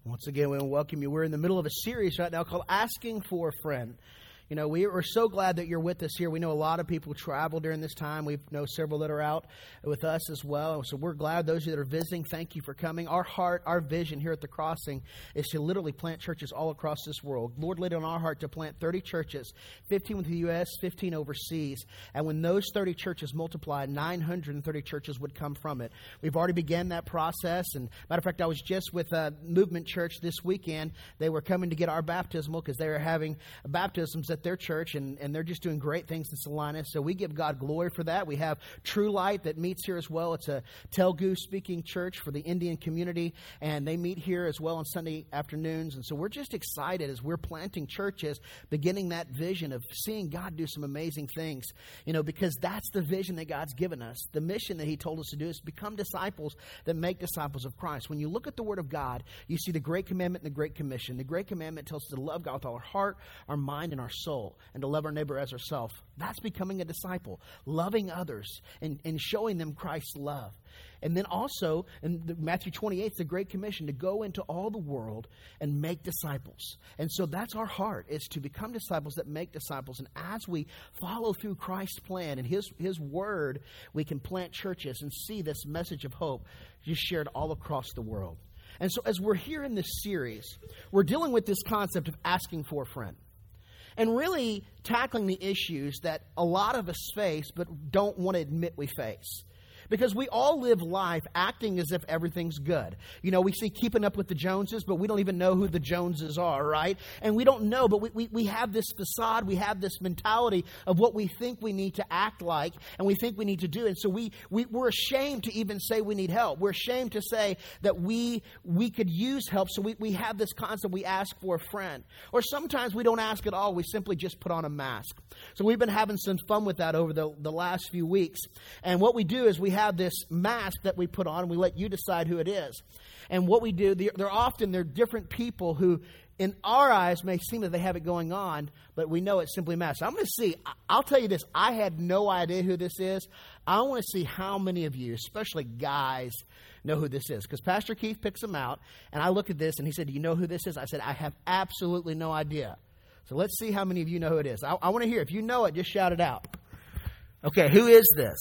Once again, we want to welcome you. We're in the middle of a series right now called Asking for a Friend. You know, we're so glad that you're with us here. We know a lot of people travel during this time. We know several that are out with us as well. So we're glad those of you that are visiting, thank you for coming. Our heart, our vision here at The Crossing is to literally plant churches all across this world. Lord laid it on our heart to plant 30 churches, 15 with the U.S., 15 overseas. And when those 30 churches multiplied, 930 churches would come from it. We've already began that process. And matter of fact, I was just with Movement Church this weekend. They were coming to get our baptismal because they were having baptisms at their church, and they're just doing great things in Salina. So we give God glory for that. We have True Light that meets here as well. It's a Telugu speaking church for the Indian community, and they meet here as well on Sunday afternoons. And so we're just excited as we're planting churches, beginning that vision of seeing God do some amazing things, you know, because that's the vision that God's given us. The mission that He told us to do is become disciples that make disciples of Christ. When you look at the Word of God, you see the Great Commandment and the Great Commission. The Great Commandment tells us to love God with all our heart, our mind, and our soul, and to love our neighbor as ourselves. That's becoming a disciple, loving others and showing them Christ's love. And then also, in Matthew 28, it's the Great Commission to go into all the world and make disciples. And so that's our heart, is to become disciples that make disciples. And as we follow through Christ's plan and His Word, we can plant churches and see this message of hope just shared all across the world. And so as we're here in this series, we're dealing with this concept of asking for a friend. And really tackling the issues that a lot of us face but don't want to admit we face. Because we all live life acting as if everything's good. You know, we see Keeping Up with the Joneses, but we don't even know who the Joneses are, right? And we don't know, but we have this facade, we have this mentality of what we think we need to act like and we think we need to do. And so we're ashamed to even say we need help. We're ashamed to say that we could use help. So we have this concept, we ask for a friend. Or sometimes we don't ask at all, we simply just put on a mask. So we've been having some fun with that over the last few weeks. And what we do is we have this mask that we put on, and we let you decide who it is. And what we do, they're different people who, in our eyes, may seem that they have it going on, but we know it's simply masks. I'm going to see, I'll tell you this, I had no idea who this is. I want to see how many of you, especially guys, know who this is. Because Pastor Keith picks them out, and I look at this, and he said, "Do you know who this is?" I said, "I have absolutely no idea." So let's see how many of you know who it is. I want to hear. If you know it, just shout it out. Okay, who is this?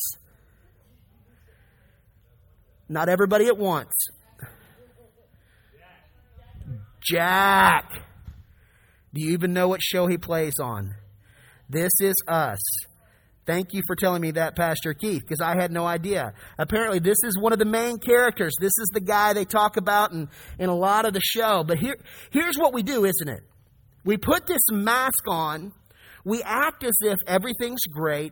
Not everybody at once. Jack. Do you even know what show he plays on? This Is Us. Thank you for telling me that, Pastor Keith, because I had no idea. Apparently, this is one of the main characters. This is the guy they talk about in a lot of the show. But here's what we do, isn't it? We put this mask on. We act as if everything's great.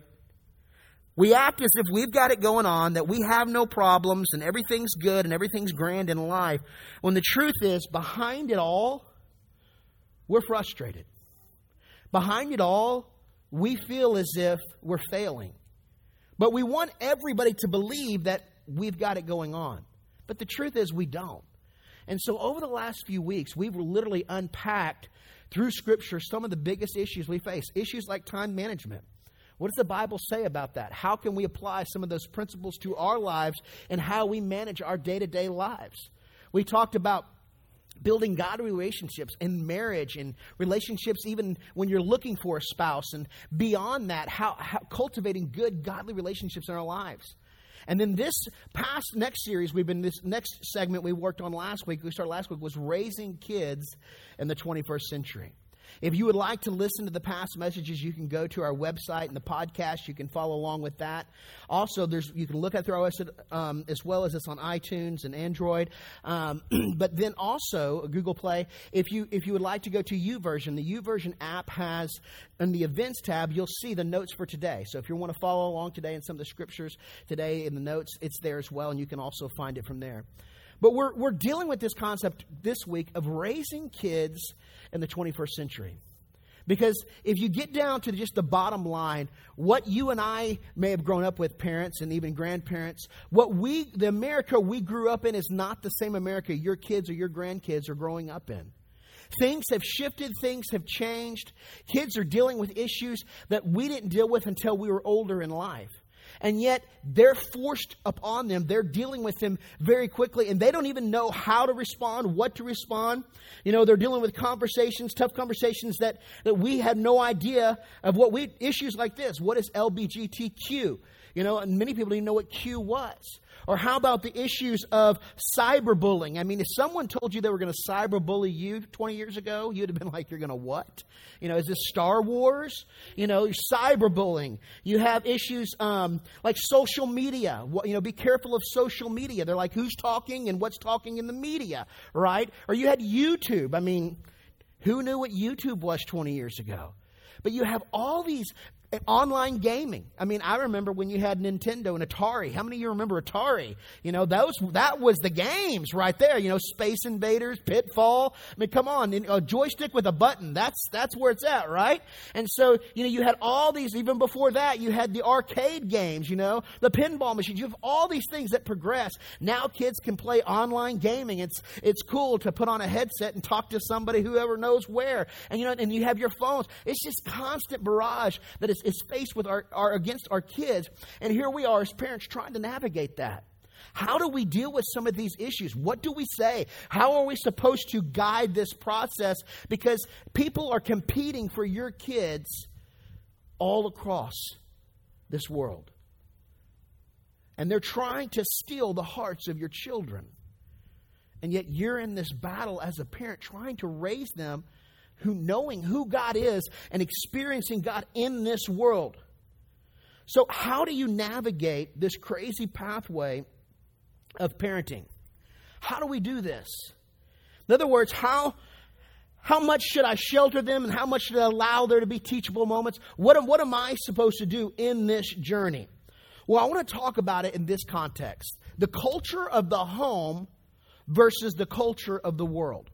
We act as if we've got it going on, that we have no problems and everything's good and everything's grand in life. When the truth is, behind it all, we're frustrated. Behind it all, we feel as if we're failing. But we want everybody to believe that we've got it going on. But the truth is, we don't. And so over the last few weeks, we've literally unpacked through Scripture some of the biggest issues we face. Issues like time management. What does the Bible say about that? How can we apply some of those principles to our lives and how we manage our day-to-day lives? We talked about building godly relationships in marriage and relationships even when you're looking for a spouse, and beyond that, how cultivating good godly relationships in our lives. And then this next segment we worked on last week, was raising kids in the 21st century. If you would like to listen to the past messages, you can go to our website and the podcast. You can follow along with that. Also, you can look at through our website as well as it's on iTunes and Android. But then also Google Play. If you would like to go to YouVersion, the YouVersion app has in the events tab, you'll see the notes for today. So if you want to follow along today in some of the scriptures today in the notes, it's there as well, and you can also find it from there. But we're dealing with this concept this week of raising kids in the 21st century. Because if you get down to just the bottom line, what you and I may have grown up with, parents and even grandparents, the America we grew up in is not the same America your kids or your grandkids are growing up in. Things have shifted. Things have changed. Kids are dealing with issues that we didn't deal with until we were older in life. And yet they're forced upon them. They're dealing with him very quickly, and they don't even know how to respond, what to respond. They're dealing with conversations, tough conversations that we had no idea of issues like this. What is LGBTQ? And many people didn't even know what Q was. Or how about the issues of cyberbullying? I mean, if someone told you they were going to cyberbully you 20 years ago, you'd have been like, you're going to what? Is this Star Wars? Cyberbullying. You have issues like social media. Be careful of social media. They're like, who's talking and what's talking in the media, right? Or you had YouTube. I mean, who knew what YouTube was 20 years ago? But you have all these online gaming. I mean, I remember when you had Nintendo and Atari. How many of you remember Atari? That was the games right there. Space Invaders, Pitfall. I mean, come on, a joystick with a button. That's where it's at, right? And so, you had all these. Even before that, you had the arcade games. The pinball machines. You have all these things that progress. Now kids can play online gaming. It's cool to put on a headset and talk to somebody whoever knows where. And and you have your phones. It's just constant barrage that is faced with against our kids. And here we are as parents trying to navigate that. How do we deal with some of these issues? What do we say? How are we supposed to guide this process? Because people are competing for your kids all across this world. And they're trying to steal the hearts of your children. And yet you're in this battle as a parent trying to raise them knowing who God is and experiencing God in this world. So how do you navigate this crazy pathway of parenting? How do we do this? In other words, how much should I shelter them and how much should I allow there to be teachable moments? What am I supposed to do in this journey? Well, I want to talk about it in this context. The culture of the home versus the culture of the world.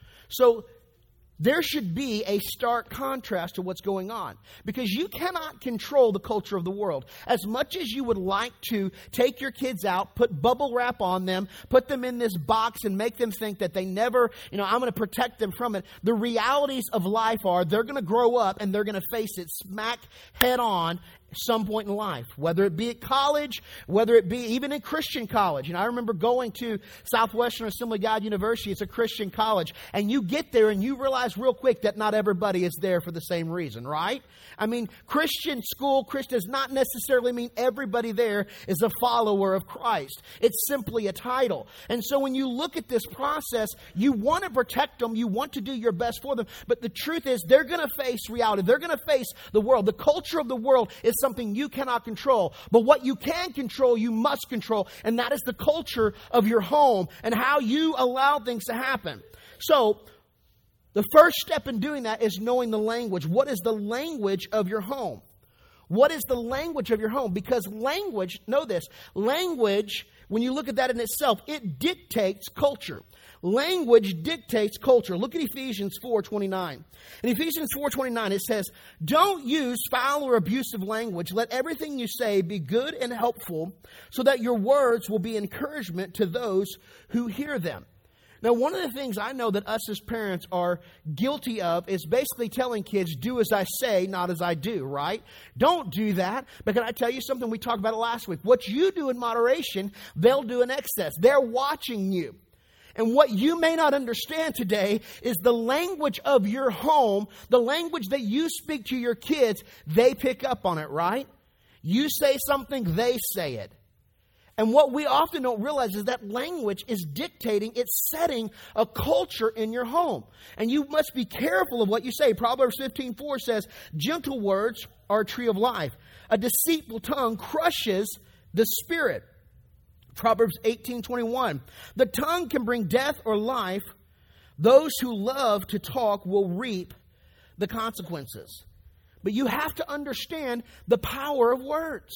So there should be a stark contrast to what's going on, because you cannot control the culture of the world. As much as you would like to take your kids out, put bubble wrap on them, put them in this box and make them think that they never, I'm going to protect them from it. The realities of life are they're going to grow up and they're going to face it smack head on some point in life, whether it be at college, whether it be even in Christian college. I remember going to Southwestern Assembly of God University. It's a Christian college. And you get there and you realize real quick that not everybody is there for the same reason, right? I mean, Christian school, Christian does not necessarily mean everybody there is a follower of Christ. It's simply a title. And so when you look at this process, you want to protect them. You want to do your best for them. But the truth is they're going to face reality. They're going to face the world. The culture of the world is something you cannot control. But what you can control, you must control. And that is the culture of your home and how you allow things to happen. So the first step in doing that is knowing the language. What is the language of your home? What is the language of your home? Because language, know this, language, when you look at that in itself, it dictates culture. Language dictates culture. Look at Ephesians 4:29. In Ephesians 4:29, it says, "Don't use foul or abusive language. Let everything you say be good and helpful, so that your words will be encouragement to those who hear them." Now, one of the things I know that us as parents are guilty of is basically telling kids, do as I say, not as I do, right? Don't do that. But can I tell you something? We talked about it last week. What you do in moderation, they'll do in excess. They're watching you. And what you may not understand today is the language of your home, the language that you speak to your kids, they pick up on it, right? You say something, they say it. And what we often don't realize is that language is dictating, it's setting a culture in your home. And you must be careful of what you say. Proverbs 15:4 says, "Gentle words are a tree of life. A deceitful tongue crushes the spirit." Proverbs 18:21, "The tongue can bring death or life. Those who love to talk will reap the consequences." But you have to understand the power of words.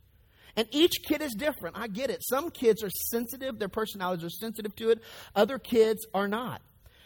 And each kid is different. I get it. Some kids are sensitive. Their personalities are sensitive to it. Other kids are not.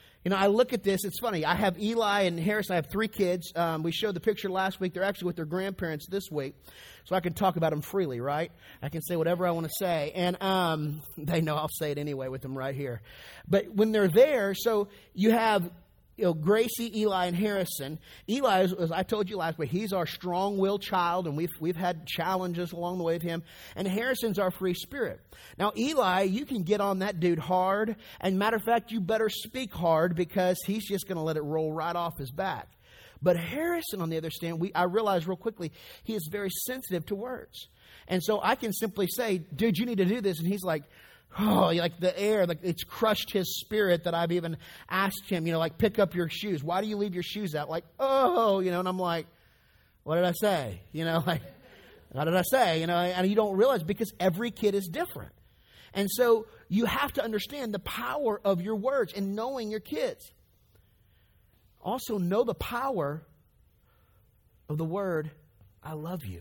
I look at this. It's funny. I have Eli and Harris. I have 3 kids. We showed the picture last week. They're actually with their grandparents this week. So I can talk about them freely, right? I can say whatever I want to say. And they know I'll say it anyway with them right here. But when they're there, so you have Gracie, Eli, and Harrison. Eli, as I told you last week, he's our strong-willed child, and we've had challenges along the way with him. And Harrison's our free spirit. Now, Eli, you can get on that dude hard. And matter of fact, you better speak hard because he's just going to let it roll right off his back. But Harrison, on the other hand, I realized real quickly, he is very sensitive to words. And so I can simply say, dude, you need to do this. And he's like, oh, like the air, like it's crushed his spirit that I've even asked him, like pick up your shoes. Why do you leave your shoes out? Like, oh, and I'm like, what did I say? Like, what did I say? And you don't realize because every kid is different. And so you have to understand the power of your words and knowing your kids. Also know the power of the word, I love you.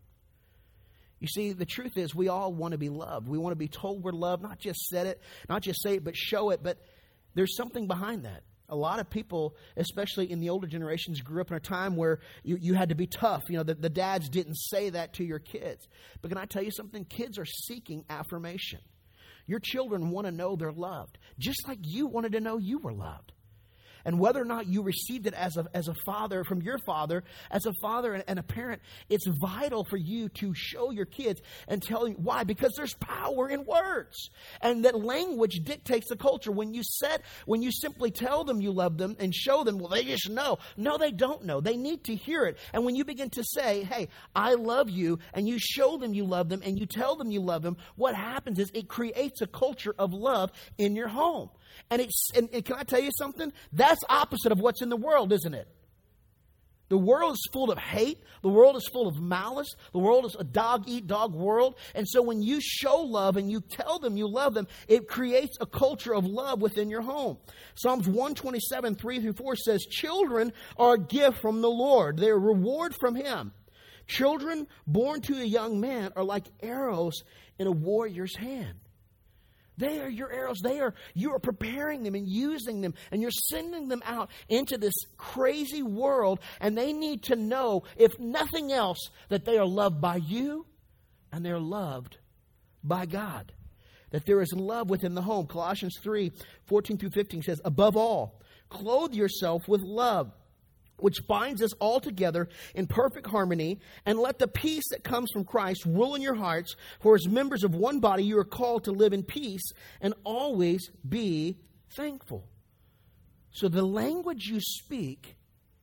You see, the truth is we all want to be loved. We want to be told we're loved, not just say it, but show it. But there's something behind that. A lot of people, especially in the older generations, grew up in a time where you had to be tough. The dads didn't say that to your kids. But can I tell you something? Kids are seeking affirmation. Your children want to know they're loved, just like you wanted to know you were loved. And whether or not you received it as a father from your father, as a father and a parent, it's vital for you to show your kids and tell them why. Because there's power in words. And that language dictates the culture. When you simply tell them you love them and show them, well, they just know. No, they don't know. They need to hear it. And when you begin to say, hey, I love you, and you show them you love them, and you tell them you love them, what happens is it creates a culture of love in your home. And can I tell you something? That's opposite of what's in the world, isn't it? The world is full of hate. The world is full of malice. The world is a dog-eat-dog world. And so when you show love and you tell them you love them, it creates a culture of love within your home. Psalms 127, 3-4 says, children are a gift from the Lord. They're a reward from Him. Children born to a young man are like arrows in a warrior's hand. They are your arrows. You are preparing them and using them, and you're sending them out into this crazy world, and they need to know, if nothing else, that they are loved by you and they're loved by God. That there is love within the home. Colossians 3, 14-15 says, above all, clothe yourself with love, which binds us all together in perfect harmony, and let the peace that comes from Christ rule in your hearts, for as members of one body you are called to live in peace and always be thankful. So the language you speak,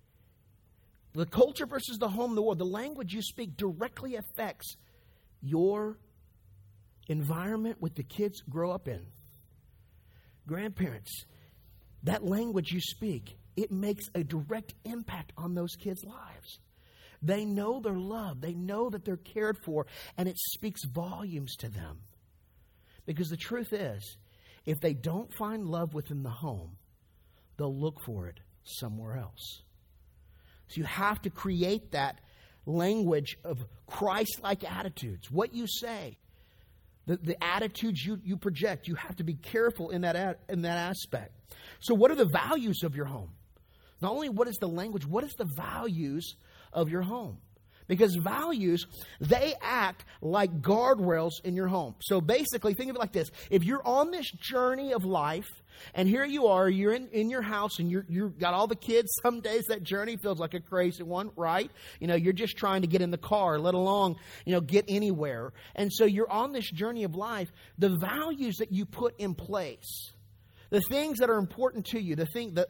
the culture versus the home, the world, the language you speak directly affects your environment with the kids grow up in. Grandparents, that language you speak, it makes a direct impact on those kids' lives. They know they're loved. They know that they're cared for, and it speaks volumes to them. Because the truth is, if they don't find love within the home, they'll look for it somewhere else. So you have to create that language of Christ-like attitudes. What you say, the attitudes you project, you have to be careful in that aspect. So what are the values of your home? Not only what is the language, what is the values of your home? Because values, they act like guardrails in your home. So basically, think of it like this. If you're on this journey of life, and here you are, you're in your house, and you've got all the kids. Some days that journey feels like a crazy one, right? You're just trying to get in the car, let alone, get anywhere. And so you're on this journey of life. The values that you put in place, the things that are important to you, the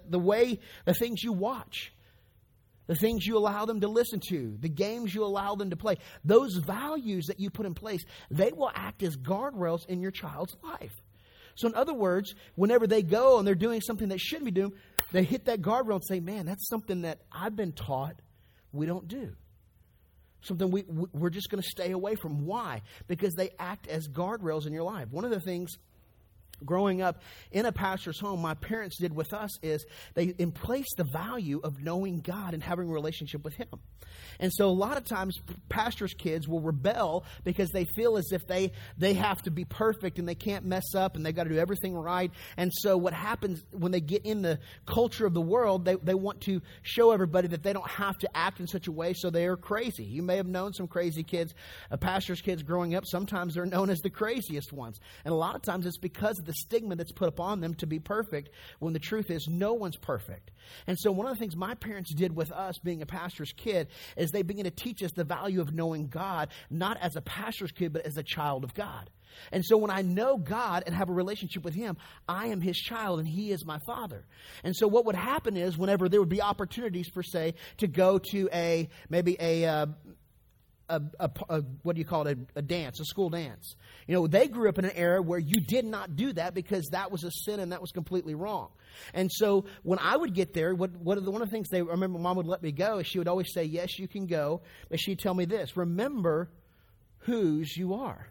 things you watch, the things you allow them to listen to, the games you allow them to play, those values that you put in place, they will act as guardrails in your child's life. So in other words, whenever they go and they're doing something they shouldn't be doing, they hit that guardrail and say, man, that's something that I've been taught we don't do. Something we're just going to stay away from. Why? Because they act as guardrails in your life. One of the things growing up in a pastor's home, my parents did with us is they placed the value of knowing God and having a relationship with Him. And so a lot of times pastors' kids will rebel because they feel as if they have to be perfect and they can't mess up and they got to do everything right. And so what happens when they get in the culture of the world, they want to show everybody that they don't have to act in such a way, so they are crazy. You may have known some crazy kids, pastors' kids growing up. Sometimes they're known as the craziest ones. And a lot of times it's because of the the stigma that's put upon them to be perfect, when the truth is no one's perfect. And so one of the things my parents did with us being a pastor's kid is they began to teach us the value of knowing God, not as a pastor's kid, but as a child of God. And so when I know God and have a relationship with Him, I am His child and He is my Father. And so what would happen is whenever there would be opportunities, per se, to go to maybe a what do you call it, a dance, a school dance. You know, they grew up in an era where you did not do that because that was a sin and that was completely wrong. And so when I would get there, one of the things I remember Mom would let me go is she would always say, yes, you can go. But she'd tell me this, remember whose you are.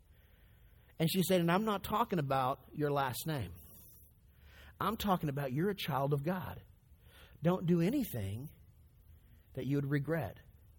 And she said, and I'm not talking about your last name. I'm talking about you're a child of God. Don't do anything that you would regret.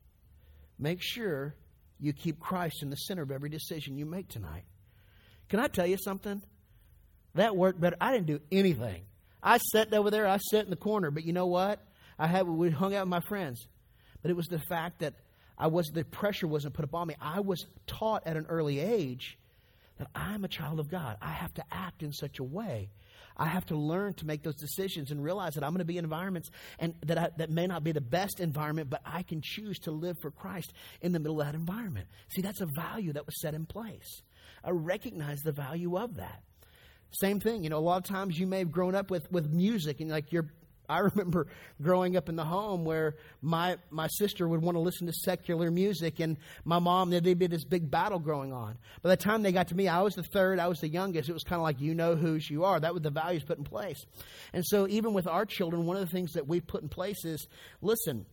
Make sure you keep Christ in the center of every decision you make tonight. Can I tell you something? That worked better. I didn't do anything. I sat over there. I sat in the corner. But you know what? We hung out with my friends. But it was the fact that the pressure wasn't put upon me. I was taught at an early age that I'm a child of God. I have to act in such a way. I have to learn to make those decisions and realize that I'm going to be in environments and that may not be the best environment, but I can choose to live for Christ in the middle of that environment. See, that's a value that was set in place. I recognize the value of that. Same thing, a lot of times you may have grown up with music and I remember growing up in the home where my sister would want to listen to secular music and my mom, there'd be this big battle going on. By the time they got to me, I was the third, I was the youngest. It was kind of like, you know whose you are. That was the values put in place. And so even with our children, one of the things that we put in place is, listen,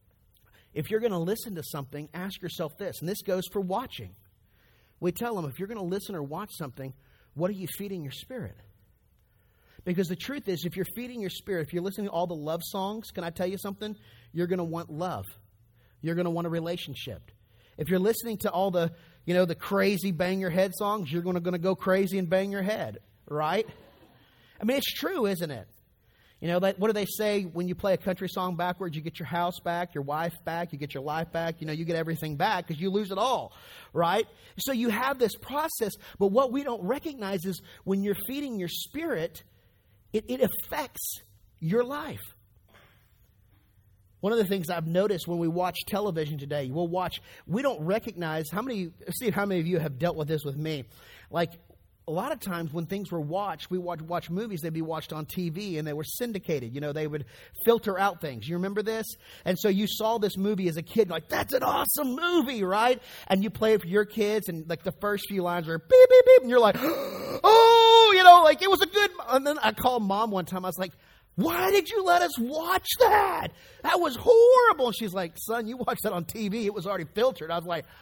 if you're going to listen to something, ask yourself this. And this goes for watching. We tell them, if you're going to listen or watch something, what are you feeding your spirit? Because the truth is, if you're feeding your spirit, if you're listening to all the love songs, can I tell you something? You're going to want love. You're going to want a relationship. If you're listening to all the, the crazy bang your head songs, you're going to go crazy and bang your head, right? I mean, it's true, isn't it? What do they say when you play a country song backwards? You get your house back, your wife back, you get your life back. You get everything back because you lose it all, right? So you have this process, but what we don't recognize is when you're feeding your spirit, it affects your life. One of the things I've noticed when we watch television today, we don't recognize how many of you have dealt with this with me. Like a lot of times when things were watched, we watch movies, they'd be watched on TV and they were syndicated. They would filter out things. You remember this? And so you saw this movie as a kid, like, that's an awesome movie, right? And you play it for your kids and like the first few lines are beep, beep, beep. And you're like, oh, it was a good. And then I called Mom one time. I was like, why did you let us watch that? That was horrible. And she's like, son, you watched that on TV. It was already filtered. I was like,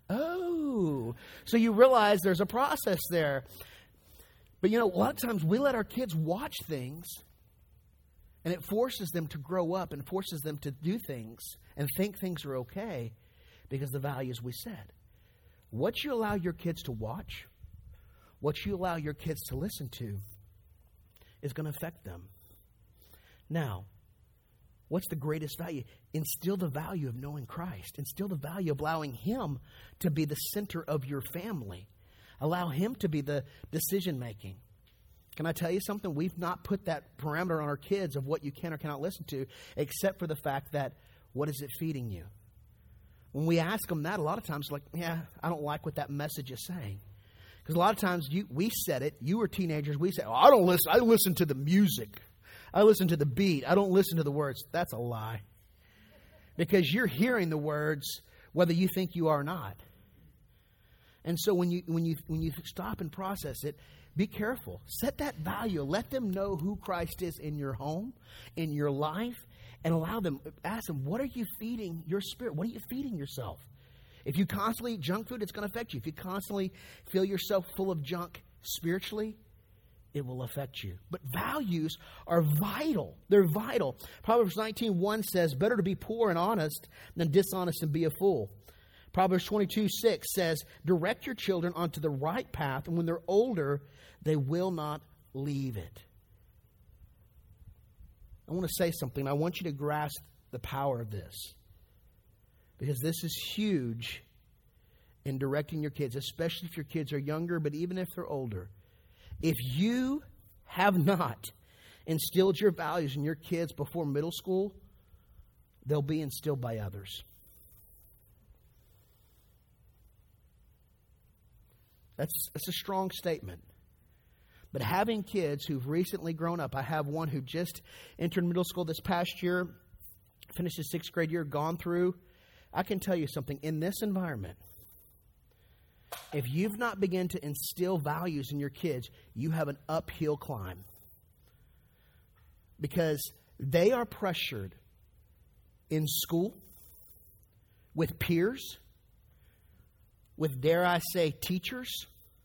oh. So you realize there's a process there. But a lot of times we let our kids watch things and it forces them to grow up and forces them to do things and think things are okay because of the values we set. What you allow your kids to watch, what you allow your kids to listen to is going to affect them. Now, what's the greatest value? Instill the value of knowing Christ. Instill the value of allowing Him to be the center of your family. Allow Him to be the decision making. Can I tell you something? We've not put that parameter on our kids of what you can or cannot listen to, except for the fact that, what is it feeding you? When we ask them that, a lot of times, like, yeah, I don't like what that message is saying. Because a lot of times we said it, you were teenagers, we said, I don't listen, I listen to the music. I listen to the beat. I don't listen to the words. That's a lie. Because you're hearing the words whether you think you are or not. And so when you stop and process it, be careful. Set that value. Let them know who Christ is in your home, in your life, and ask them, what are you feeding your spirit? What are you feeding yourself? If you constantly eat junk food, it's going to affect you. If you constantly feel yourself full of junk spiritually, it will affect you. But values are vital. They're vital. Proverbs 19:1 says, better to be poor and honest than dishonest and be a fool. Proverbs 22:6 says, direct your children onto the right path, and when they're older, they will not leave it. I want to say something. I want you to grasp the power of this, because this is huge in directing your kids, especially if your kids are younger, but even if they're older. If you have not instilled your values in your kids before middle school, they'll be instilled by others. That's a strong statement. But having kids who've recently grown up, I have one who just entered middle school this past year, finished his 6th grade year, gone through. I can tell you something. In this environment, if you've not begun to instill values in your kids, you have an uphill climb. Because they are pressured in school, with peers, with, dare I say, teachers.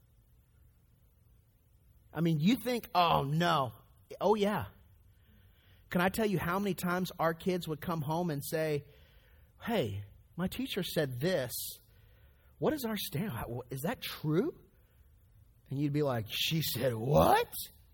I mean, you think, oh, no. Oh, yeah. Can I tell you how many times our kids would come home and say, hey, my teacher said this. What is our stand? Is that true? And you'd be like, she said what?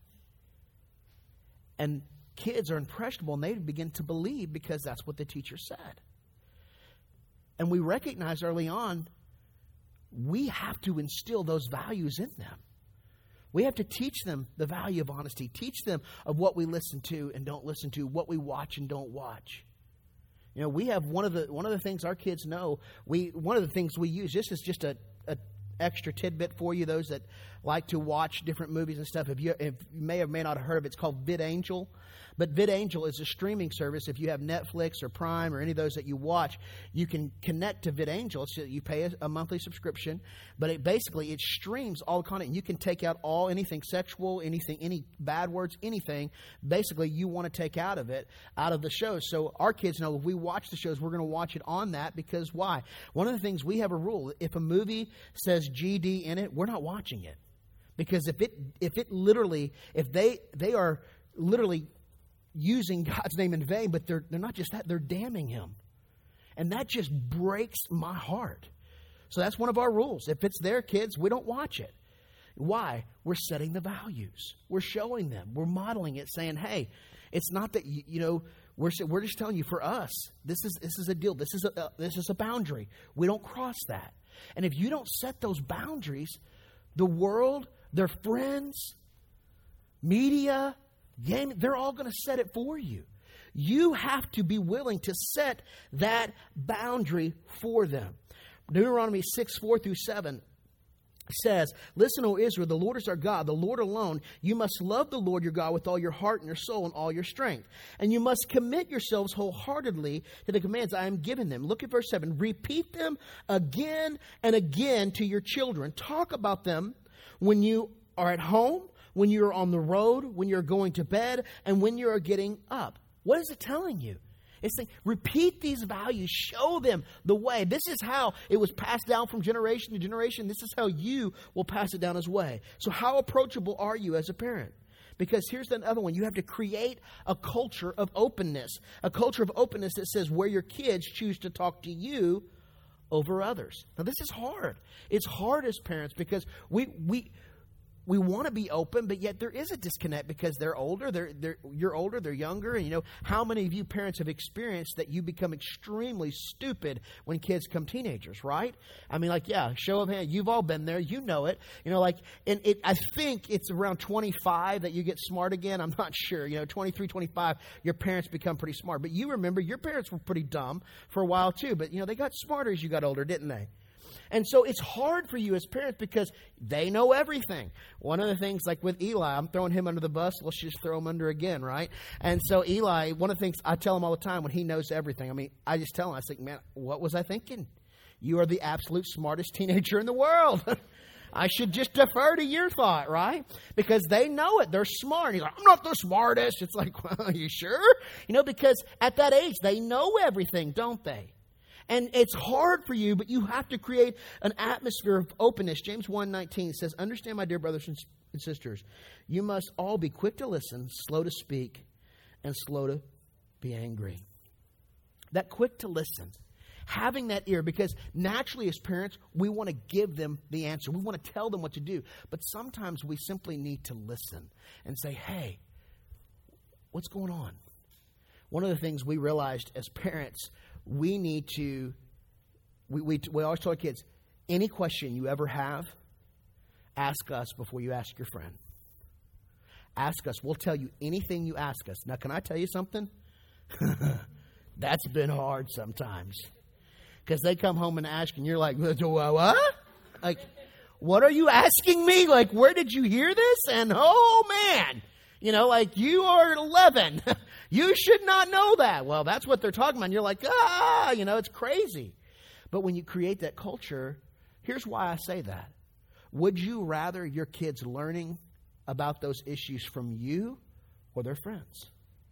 And kids are impressionable, and they begin to believe because that's what the teacher said. And we recognize early on, we have to instill those values in them. We have to teach them the value of honesty, teach them of what we listen to and don't listen to, what we watch and don't watch. You know, we have one of the things our kids know. One of the things we use, this is just a extra tidbit for you, those that like to watch different movies and stuff. If you may or may not have heard of it, it's called VidAngel. But VidAngel is a streaming service. If you have Netflix or Prime or any of those that you watch, you can connect to VidAngel. So you pay a monthly subscription, but it streams all the content. You can take out anything sexual, any bad words, anything. Basically, you want to take out of the shows. So our kids know if we watch the shows, we're going to watch it on that because why? One of the things, we have a rule: if a movie says GD in it, we're not watching it, because if they are literally using God's name in vain, but they're not just that, they're damning him. And that just breaks my heart. So that's one of our rules. If it's their kids, we don't watch it. Why? We're setting the values. We're showing them. We're modeling it, saying, hey, it's not that, we're just telling you, for us, this is a deal. This is a boundary. We don't cross that. And if you don't set those boundaries, the world, their friends, media, game, they're all going to set it for you. You have to be willing to set that boundary for them. Deuteronomy 6:4-7 says, listen, O Israel, the Lord is our God, the Lord alone. You must love the Lord your God with all your heart and your soul and all your strength. And you must commit yourselves wholeheartedly to the commands I am giving them. Look at verse 7. Repeat them again and again to your children. Talk about them when you are at home, when you're on the road, when you're going to bed, and when you're getting up. What is it telling you? It's saying, repeat these values, show them the way. This is how it was passed down from generation to generation. This is how you will pass it down as way. So how approachable are you as a parent? Because here's another one. You have to create a culture of openness. A culture of openness that says where your kids choose to talk to you over others. Now this is hard. It's hard as parents because we want to be open, but yet there is a disconnect because they're older, you're older, they're younger. And how many of you parents have experienced that you become extremely stupid when kids become teenagers, right? I mean, show of hand. You've all been there. You know it. I think it's around 25 that you get smart again. I'm not sure. 23, 25, your parents become pretty smart. But you remember your parents were pretty dumb for a while too. But, they got smarter as you got older, didn't they? And so it's hard for you as parents because they know everything. One of the things, like with Eli, I'm throwing him under the bus. Let's just throw him under again, right? And so Eli, one of the things I tell him all the time when he knows everything, I just tell him, I think, man, what was I thinking? You are the absolute smartest teenager in the world. I should just defer to your thought, right? Because they know it. They're smart. He's like, I'm not the smartest. It's like, well, are you sure? Because at that age, they know everything, don't they? And it's hard for you, but you have to create an atmosphere of openness. James 1:19 says, understand, my dear brothers and sisters, you must all be quick to listen, slow to speak, and slow to be angry. That quick to listen, having that ear, because naturally as parents, we want to give them the answer. We want to tell them what to do. But sometimes we simply need to listen and say, hey, what's going on? One of the things we realized as parents, we need to, we always tell our kids, any question you ever have, ask us before you ask your friend. Ask us. We'll tell you anything you ask us. Now, can I tell you something? That's been hard sometimes. Because they come home and ask, and you're like, what? Like, what are you asking me? Like, where did you hear this? And, oh, man, like, you are 11. You should not know that. Well, that's what they're talking about. And you're like, it's crazy. But when you create that culture, here's why I say that. Would you rather your kids learning about those issues from you or their friends?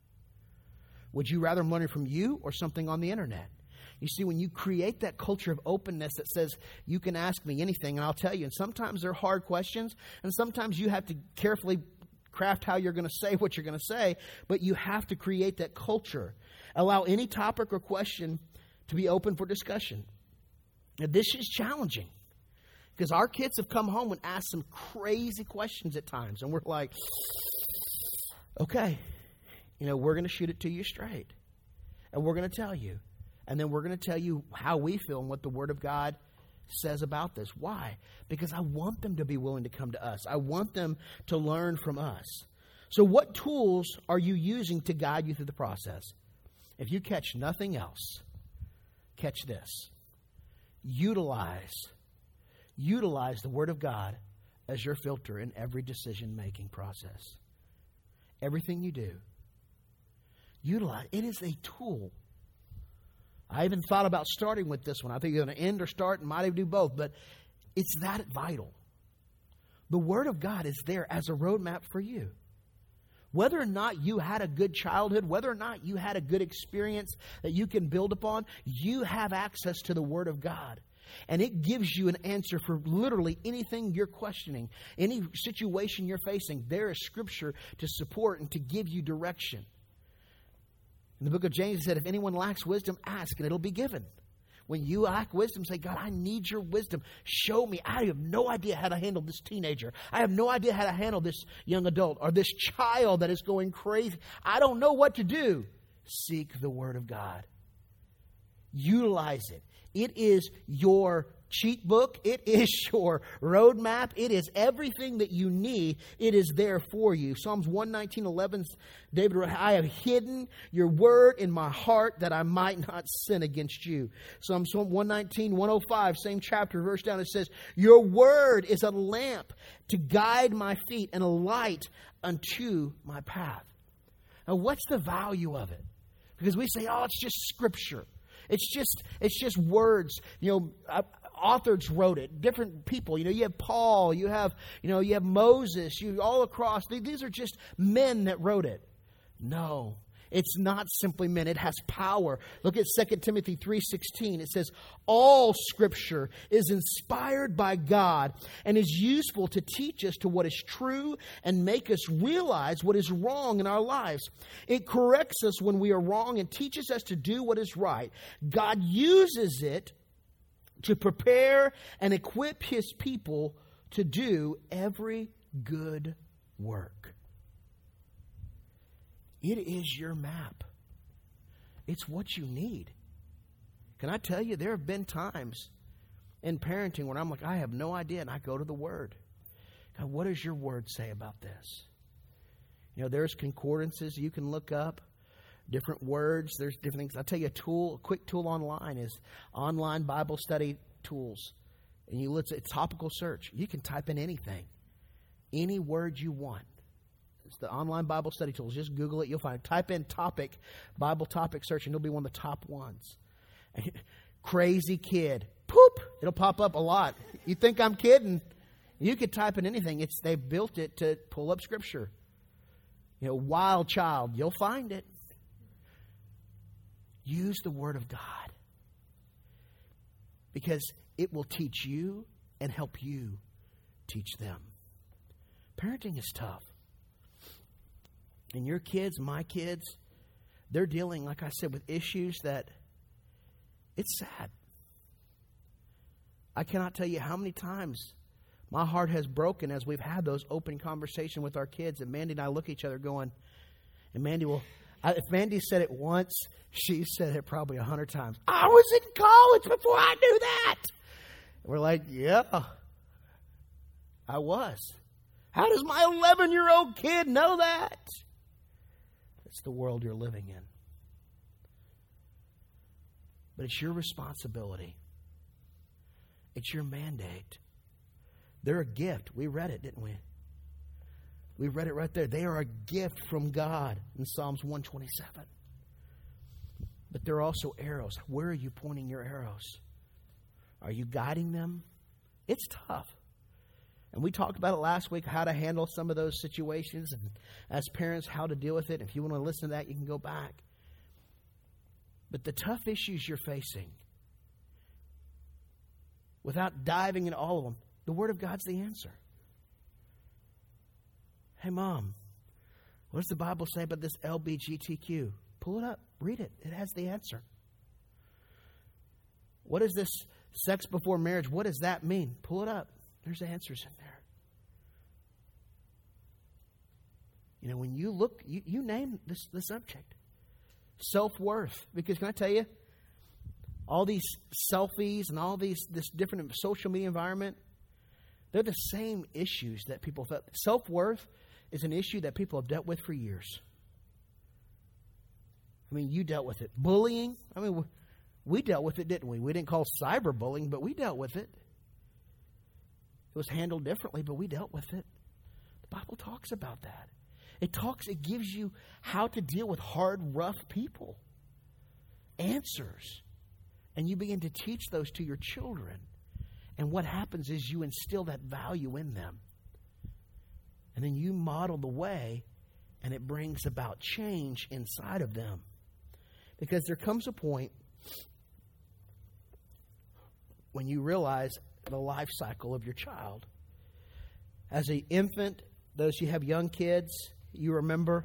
Would you rather them learning from you or something on the internet? You see, when you create that culture of openness that says, you can ask me anything, and I'll tell you, and sometimes they're hard questions, and sometimes you have to carefully craft how you're going to say what you're going to say, but you have to create that culture. Allow any topic or question to be open for discussion. Now, this is challenging because our kids have come home and asked some crazy questions at times, and we're like, okay, we're going to shoot it to you straight, and we're going to tell you. And then we're going to tell you how we feel and what the Word of God says about this. Why? Because I want them to be willing to come to us. I want them to learn from us. So what tools are you using to guide you through the process? If you catch nothing else, catch this. Utilize the Word of God as your filter in every decision-making process. Everything you do. Utilize. It is a tool. I even thought about starting with this one. I think you're going to end or start and might even do both, but it's that vital. The Word of God is there as a roadmap for you. Whether or not you had a good childhood, whether or not you had a good experience that you can build upon, you have access to the Word of God. And it gives you an answer for literally anything you're questioning, any situation you're facing. There is Scripture to support and to give you direction. In the book of James, it said, if anyone lacks wisdom, ask and it'll be given. When you lack wisdom, say, God, I need your wisdom. Show me. I have no idea how to handle this teenager. I have no idea how to handle this young adult or this child that is going crazy. I don't know what to do. Seek the Word of God. Utilize it. It is your cheat book. It is your roadmap. It is everything that you need. It is there for you. Psalms 119:11, David wrote, I have hidden your word in my heart that I might not sin against you. Psalms 119:105, same chapter, verse down, it says, your word is a lamp to guide my feet and a light unto my path. Now, what's the value of it? Because we say, oh, it's just Scripture. It's just words. Authors wrote it. Different people. You have Paul. You have Moses. All across. These are just men that wrote it. No, it's not simply men. It has power. Look at 2 Timothy 3:16. It says, all Scripture is inspired by God and is useful to teach us to what is true and make us realize what is wrong in our lives. It corrects us when we are wrong and teaches us to do what is right. God uses it to prepare and equip His people to do every good work. It is your map. It's what you need. Can I tell you, there have been times in parenting when I'm like, I have no idea, and I go to the Word. God, what does your Word say about this? There's concordances you can look up, different words. There's different things. I'll tell you a quick tool online is online Bible study tools. And you look at topical search. You can type in anything, any word you want. It's the online Bible study tools. Just Google it. You'll find it. Type in topic, Bible topic search, and it'll be one of the top ones. Crazy kid. Poop. It'll pop up a lot. You think I'm kidding? You could type in anything. They built it to pull up Scripture. Wild child. You'll find it. Use the Word of God. Because it will teach you and help you teach them. Parenting is tough. And your kids, my kids, they're dealing, like I said, with issues that it's sad. I cannot tell you how many times my heart has broken as we've had those open conversations with our kids. And Mandy and I look at each other going, and Mandy will, if Mandy said it once, she said it probably 100 times. I was in college before I knew that. We're like, yeah, I was. How does my 11-year-old kid know that? It's the world you're living in. But it's your responsibility. It's your mandate. They're a gift. We read it, didn't we? We read it right there. They are a gift from God in Psalms 127. But they're also arrows. Where are you pointing your arrows? Are you guiding them? It's tough. And we talked about it last week, how to handle some of those situations, and as parents, how to deal with it. If you want to listen to that, you can go back. But the tough issues you're facing, without diving into all of them, the Word of God's the answer. Hey, Mom, what does the Bible say about this LGBTQ? Pull it up. Read it. It has the answer. What is this sex before marriage? What does that mean? Pull it up. There's answers in there. You know, when you look, you name the subject. Self-worth. Because can I tell you, all these selfies and all this different social media environment, they're the same issues that people felt. Self-worth is an issue that people have dealt with for years. I mean, you dealt with it. Bullying, I mean, we dealt with it, didn't we? We didn't call cyberbullying, but we dealt with it. It was handled differently, but we dealt with it. The Bible talks about that. It gives you how to deal with hard, rough people. Answers. And you begin to teach those to your children. And what happens is you instill that value in them. And then you model the way, and it brings about change inside of them. Because there comes a point when you realize the life cycle of your child. As an infant, those you have young kids, you remember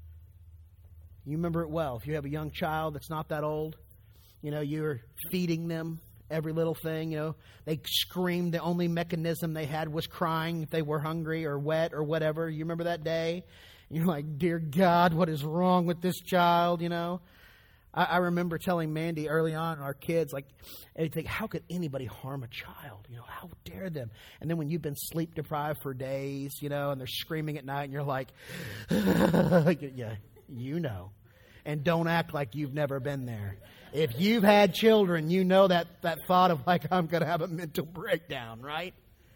it well. If you have a young child that's not that old, you know, you're feeding them every little thing. You know, they screamed. The only mechanism they had was crying if they were hungry or wet or whatever. You remember that day? And you're like, dear God, what is wrong with this child? You know, I remember telling Mandy early on, our kids, like, think, how could anybody harm a child? You know, how dare them? And then when you've been sleep deprived for days, you know, and they're screaming at night, and you're like, yeah, you know. And don't act like you've never been there. If you've had children, you know that thought of like, I'm going to have a mental breakdown, right?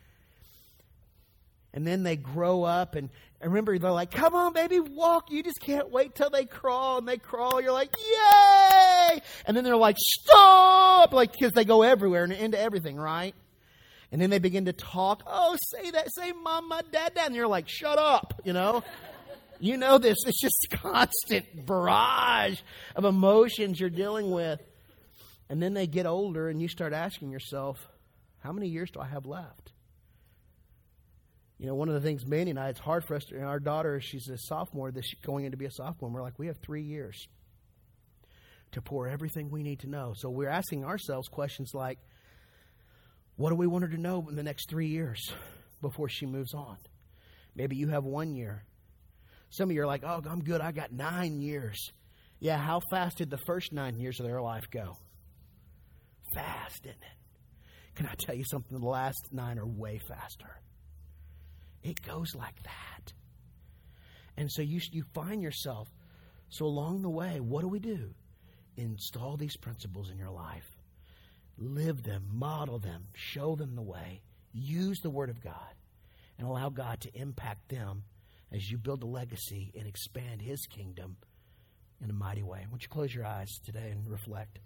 And then they grow up, and remember, they're like, come on, baby, walk. You just can't wait till they crawl. And they crawl. You're like, yay! And then they're like, stop! Like, because they go everywhere and into everything, right? And then they begin to talk. Oh, say that. Say mama, dad. And you're like, shut up, you know? You know this. It's just constant barrage of emotions you're dealing with. And then they get older, and you start asking yourself, how many years do I have left? You know, one of the things, Mandy and I, it's hard for us. Our daughter, she's a sophomore, going in to be a sophomore. And we're like, we have 3 years to pour everything we need to know. So we're asking ourselves questions like, what do we want her to know in the next 3 years before she moves on? Maybe you have 1 year. Some of you are like, oh, I'm good. I got 9 years. Yeah, how fast did the first 9 years of their life go? Fast, didn't it? Can I tell you something? The last 9 are way faster. It goes like that. And so you find yourself, so along the way, what do? Install these principles in your life. Live them, model them, show them the way. Use the Word of God and allow God to impact them as you build a legacy and expand His kingdom in a mighty way. Won't you close your eyes today and reflect?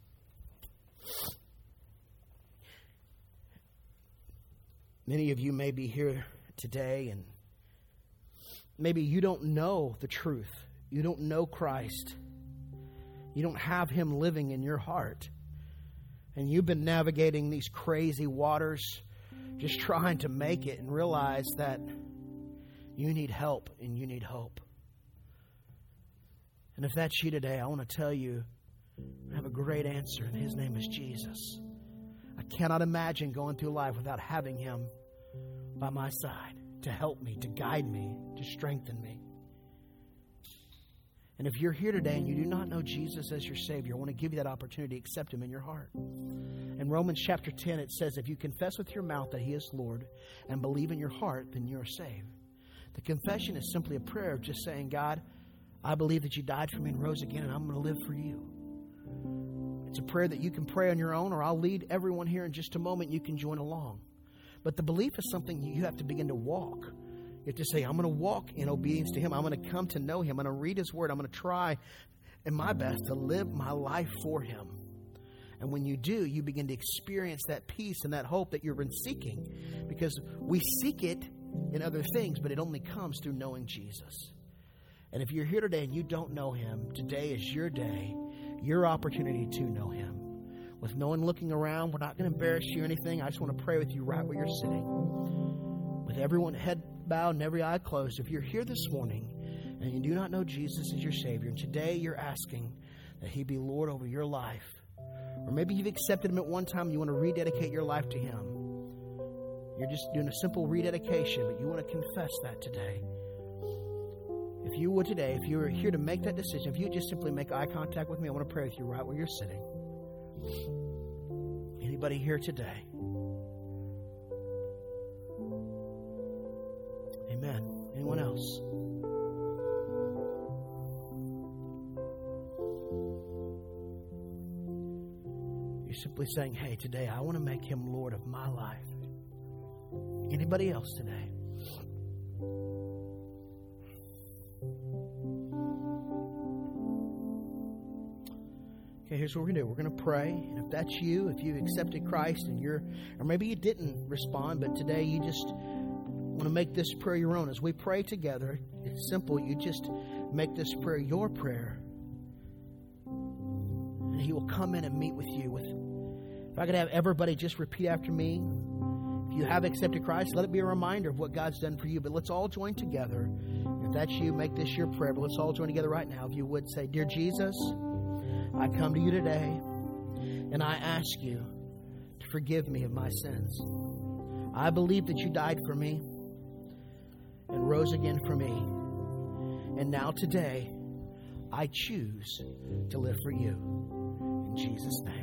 Many of you may be here today, and maybe you don't know the truth. You don't know Christ. You don't have Him living in your heart. And you've been navigating these crazy waters, just trying to make it, and realize that you need help and you need hope. And if that's you today, I want to tell you, I have a great answer, and His name is Jesus. I cannot imagine going through life without having Him by my side to help me, to guide me, to strengthen me. And if you're here today and you do not know Jesus as your Savior, I want to give you that opportunity to accept Him in your heart. In Romans chapter 10, it says, if you confess with your mouth that He is Lord and believe in your heart, then you are saved. The confession is simply a prayer of just saying, God, I believe that you died for me and rose again, and I'm going to live for you. It's a prayer that you can pray on your own, or I'll lead everyone here in just a moment. You can join along. But the belief is something you have to begin to walk. You have to say, I'm going to walk in obedience to Him. I'm going to come to know Him. I'm going to read His Word. I'm going to try in my best to live my life for Him. And when you do, you begin to experience that peace and that hope that you've been seeking. Because we seek it in other things, but it only comes through knowing Jesus. And if you're here today and you don't know Him, today is your day, your opportunity to know Him. With no one looking around, we're not going to embarrass you or anything. I just want to pray with you right where you're sitting. With everyone head bowed and every eye closed, if you're here this morning and you do not know Jesus as your Savior, and today you're asking that He be Lord over your life, or maybe you've accepted Him at one time and you want to rededicate your life to Him. You're just doing a simple rededication, but you want to confess that today. If you would today, if you're here to make that decision, if you just simply make eye contact with me, I want to pray with you right where you're sitting. Anybody here today? Amen. Anyone else? You're simply saying, hey, today I want to make Him Lord of my life. Anybody else today? Okay, here's what we're going to do. We're going to pray. And if that's you, if you accepted Christ and or maybe you didn't respond, but today you just want to make this prayer your own. As we pray together, it's simple. You just make this prayer your prayer. And He will come in and meet with you. If I could have everybody just repeat after me. If you have accepted Christ, let it be a reminder of what God's done for you. But let's all join together. If that's you, make this your prayer. But let's all join together right now. If you would say, Dear Jesus, I come to you today, and I ask you to forgive me of my sins. I believe that you died for me and rose again for me. And now today, I choose to live for you. In Jesus' name.